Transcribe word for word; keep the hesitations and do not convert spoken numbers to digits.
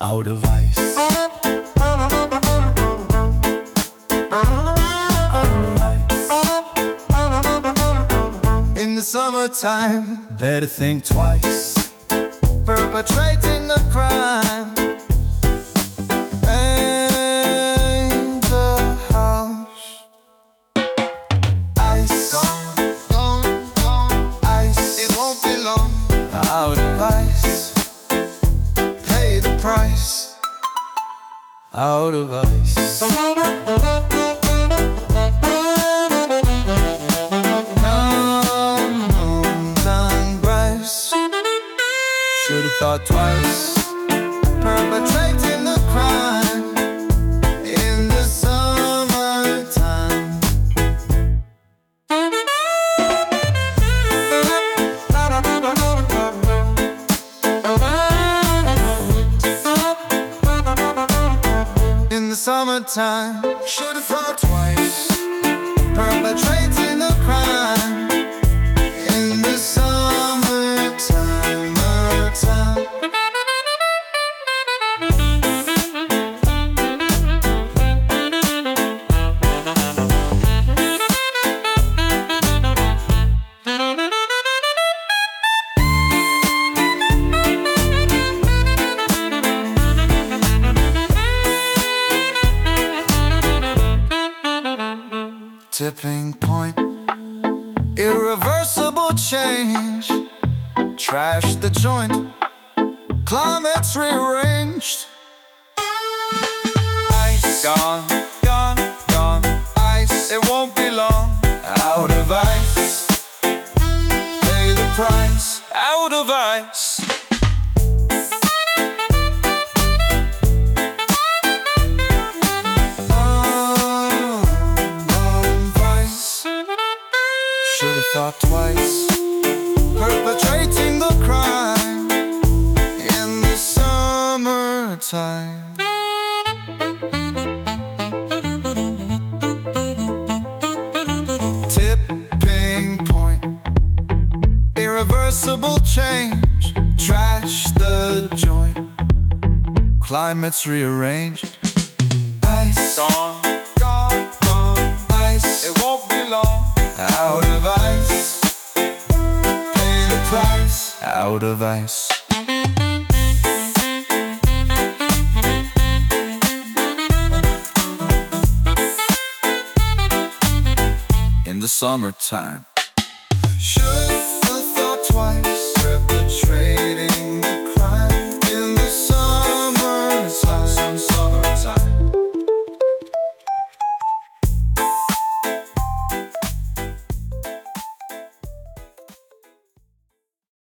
out of ice. In the summertime, better think twice, perpetrating a crime. And the house, ice, gone, gone, gone, ice. It won't be long, out of ice. Pay the price, out of ice. Should've thought twice, perpetrating the crime in the summertime. In the summertime, should've thought twice, perpetrating the crime in the summertime. Tipping point, irreversible change. Trash the joint, climate's rearranged. Ice, gone, gone, gone, ice. It won't be long, out of ice. Pay the price, out of ice. Should've thought twice, perpetrating the crime in the summertime. Tipping point, irreversible change. Trash the joint, climate's rearranged. Ice, gone, gone, gone, ice. It won't be long, out of ice. Pay the price, out of ice. In the summertime, should've thought twice, perpetrating